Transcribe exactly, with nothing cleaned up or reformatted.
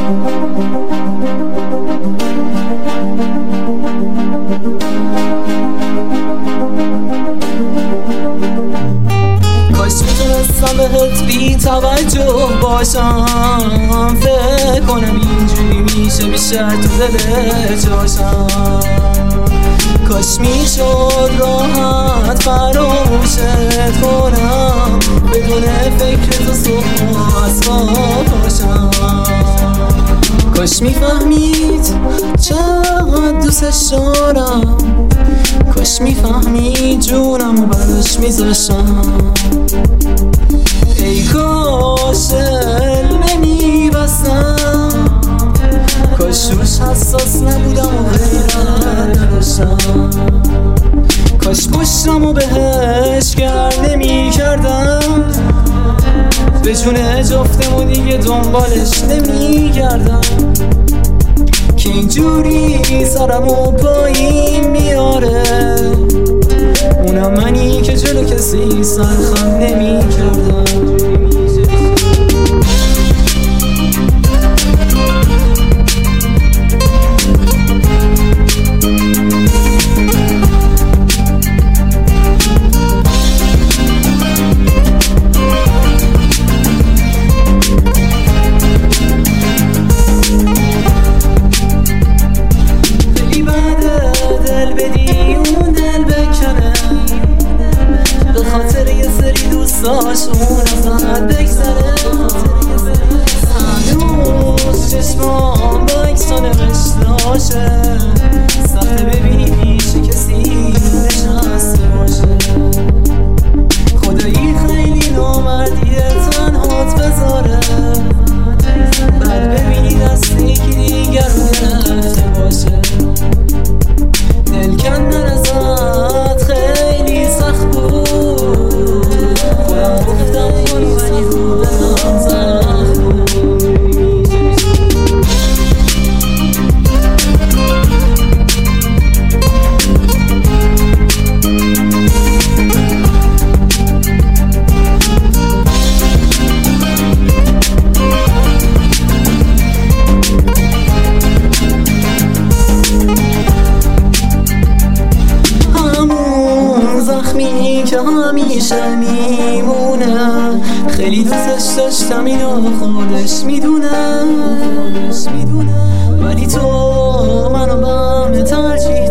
کاش میتونستم بهت بی توجه باشم، فکر کنم اینجوری میشه بیشتر تو دلت جاشم. کاش میشد راحت فراموشت کنم، بدون فکر تو صبح اصلا باشم. کاش میفهمید چقدر دوستش دارم، کاش میفهمید جونم و براش میذاشم. ای کاش دل نمیبستم، کاش روش حساس نبودم و غیرت نداشتم. کاش پشتم و بهش گر نمی کردم، به جون جفتمون دیگه دنبالش نمی کردم. که اینجوری سرمو پایین میاره، اونم منی که جلو کسی سرخم نمی کردم. دوستاش اونم فقط بگذره، هنوز چشمام با اکسانمش داشه. سخته ببینی پیش کسی نشسته باشه. خدایی خیلی نامردیه تنهات بذاره، بعد ببینی دست یکی دیگر رو گرفته باشه. دل کندن ازت خیلی سخت بود، که همیشه میمونه. خیلی دوستش داشتم اینو خودش میدونه، ولی تو منو به همه ترجیح